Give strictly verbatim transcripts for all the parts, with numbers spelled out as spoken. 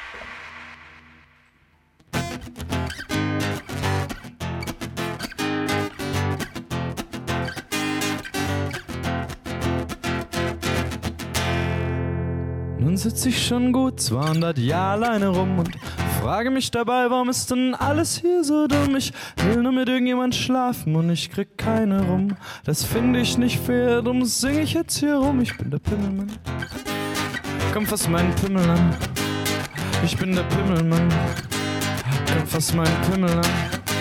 Nun sitz ich schon gut zweihundert Jahre alleine rum und frage mich dabei, warum ist denn alles hier so dumm? Ich will nur mit irgendjemand schlafen und ich krieg keine rum. Das finde ich nicht fair, drum sing ich jetzt hier rum. Ich bin der Pimmelmann. Komm, fass meinen Pimmel an. Ich bin der Pimmelmann. Komm, fass meinen Pimmel an.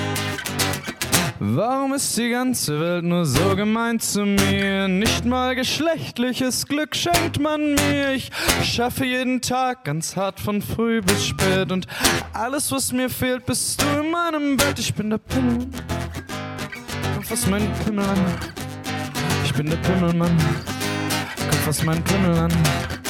Warum ist die ganze Welt nur so gemein zu mir? Nicht mal geschlechtliches Glück schenkt man mir. Ich schaffe jeden Tag ganz hart von früh bis spät und alles, was mir fehlt, bist du in meinem Bett. Ich bin der Pimmel. Komm, fass meinen Pimmel an. Ich bin der Pimmelmann. Komm, fass meinen Pimmel an.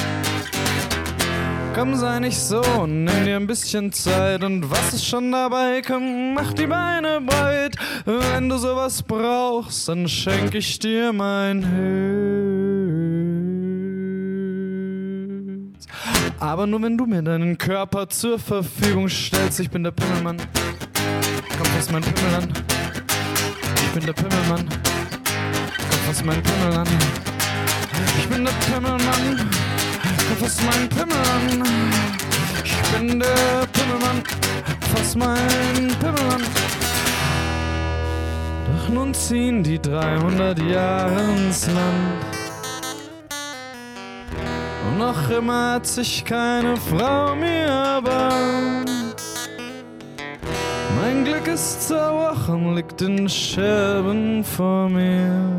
Komm, sei nicht so, nimm dir ein bisschen Zeit und was ist schon dabei? Komm, mach die Beine breit. Wenn du sowas brauchst, dann schenk ich dir mein Herz. Aber nur wenn du mir deinen Körper zur Verfügung stellst. Ich bin der Pimmelmann. Komm, fass meinen Pimmel an. Ich bin der Pimmelmann. Komm, fass meinen Pimmel an. Ich bin der Pimmelmann. Fass meinen Pimmel an. Ich bin der Pimmelmann. Fass meinen Pimmel an. Doch nun ziehen die dreihundert Jahre ins Land und noch immer hat sich keine Frau mir erbarmt. Mein Glück ist zerbrochen, liegt in Scherben vor mir.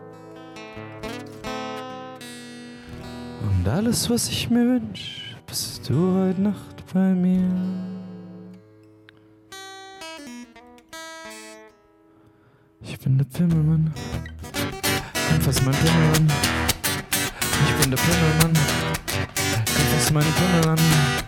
Und alles, was ich mir wünsch, bist du heute Nacht bei mir. Ich bin der Pimmelmann. Komm, fass meinen Pimmel an. Ich bin der Pimmelmann. Komm, fass meinen Pimmel an.